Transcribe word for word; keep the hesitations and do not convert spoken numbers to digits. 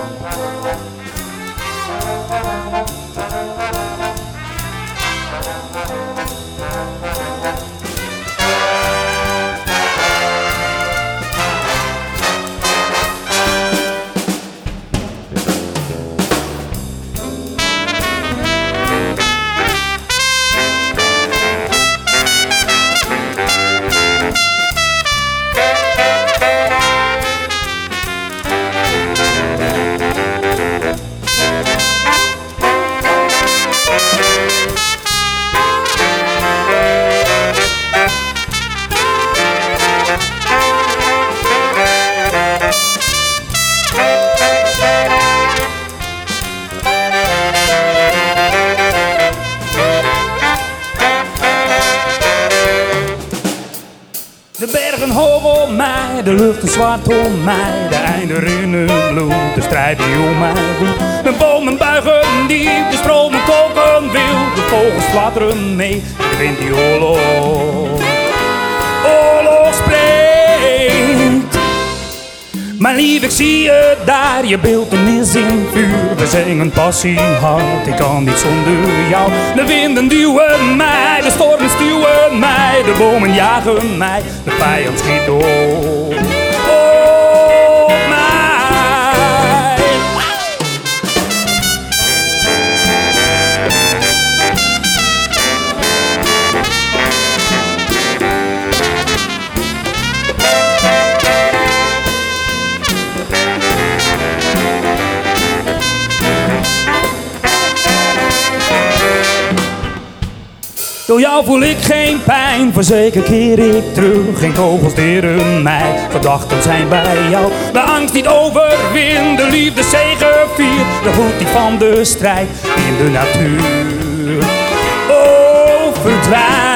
De bergen hoog om mij, de lucht is zwart om mij. De einden in het bloed, de strijd die om mij woedt. De bomen buigen diep, de stromen koken wild. De vogels fladderen mee, de wind die oorlog, oorlog spreekt. Maar lief, ik zie je daar, je beeltenis in vuur. We zingen passie hard, ik kan niet zonder jou. De winden duwen mij, de stormen stuwen mij. De bomen jagen mij, de vijand schiet door op mij. Door jou voel ik geen pijn, verzekerd keer ik terug. Geen kogels deren mij, gedachten zijn bij jou. De angst niet overwint, de liefde zegeviert. De gloed die van de strijd in de natuur oh, verdwijnt.